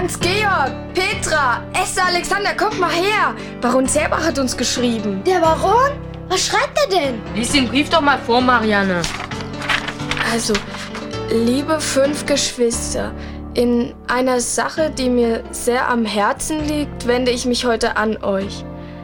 Hans-Georg, Petra, Esther, Alexander, kommt mal her. Baron Zerbach hat uns geschrieben. Der Baron? Was schreibt er denn? Lies den Brief doch mal vor, Marianne. Also, liebe 5 Geschwister, in einer Sache, die mir sehr am Herzen liegt, wende ich mich heute an euch.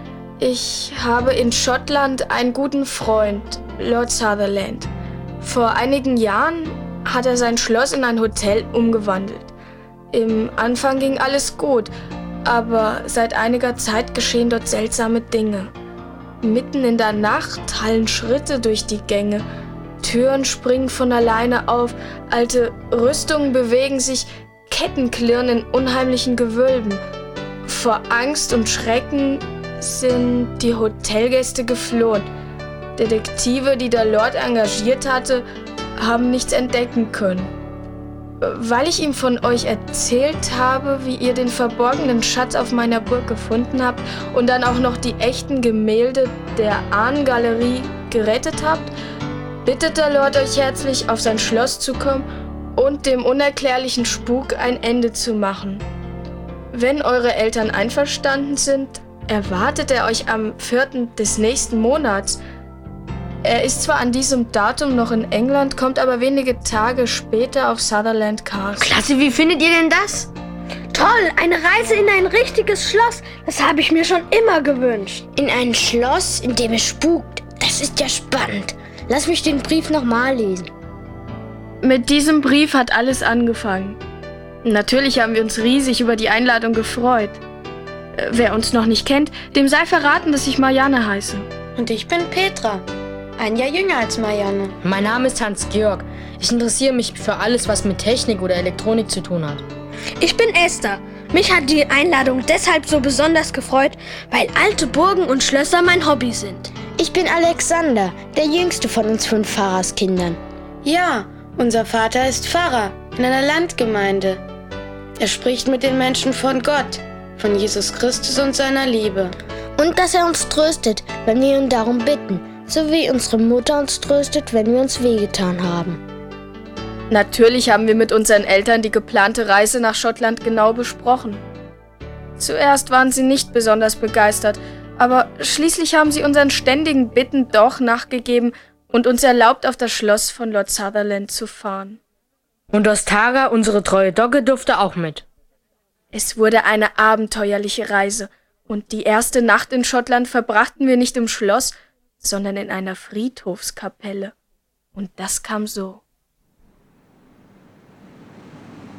Ich habe in Schottland einen guten Freund, Lord Sutherland. Vor einigen Jahren hat er sein Schloss in ein Hotel umgewandelt. Im Anfang ging alles gut, aber seit einiger Zeit geschehen dort seltsame Dinge. Mitten in der Nacht hallen Schritte durch die Gänge, Türen springen von alleine auf, alte Rüstungen bewegen sich, Ketten klirren in unheimlichen Gewölben. Vor Angst und Schrecken sind die Hotelgäste geflohen. Detektive, die der Lord engagiert hatte, haben nichts entdecken können. Weil ich ihm von euch erzählt habe, wie ihr den verborgenen Schatz auf meiner Burg gefunden habt und dann auch noch die echten Gemälde der Ahnengalerie gerettet habt, bittet der Lord euch herzlich, auf sein Schloss zu kommen und dem unerklärlichen Spuk ein Ende zu machen. Wenn eure Eltern einverstanden sind, erwartet er euch am 4. des nächsten Monats. Er ist zwar an diesem Datum noch in England, kommt aber wenige Tage später auf Sutherland Castle. Klasse, wie findet ihr denn das? Toll, eine Reise in ein richtiges Schloss. Das habe ich mir schon immer gewünscht. In ein Schloss, in dem es spukt. Das ist ja spannend. Lass mich den Brief nochmal lesen. Mit diesem Brief hat alles angefangen. Natürlich haben wir uns riesig über die Einladung gefreut. Wer uns noch nicht kennt, dem sei verraten, dass ich Marianne heiße. Und ich bin Petra. Ein Jahr jünger als Marianne. Mein Name ist Hans-Georg. Ich interessiere mich für alles, was mit Technik oder Elektronik zu tun hat. Ich bin Esther. Mich hat die Einladung deshalb so besonders gefreut, weil alte Burgen und Schlösser mein Hobby sind. Ich bin Alexander, der jüngste von uns 5 Pfarrerskindern. Ja, unser Vater ist Pfarrer in einer Landgemeinde. Er spricht mit den Menschen von Gott, von Jesus Christus und seiner Liebe. Und dass er uns tröstet, wenn wir ihn darum bitten, so wie unsere Mutter uns tröstet, wenn wir uns wehgetan haben. Natürlich haben wir mit unseren Eltern die geplante Reise nach Schottland genau besprochen. Zuerst waren sie nicht besonders begeistert, aber schließlich haben sie unseren ständigen Bitten doch nachgegeben und uns erlaubt, auf das Schloss von Lord Sutherland zu fahren. Und Ostaga, unsere treue Dogge, durfte auch mit. Es wurde eine abenteuerliche Reise und die erste Nacht in Schottland verbrachten wir nicht im Schloss, sondern in einer Friedhofskapelle. Und das kam so.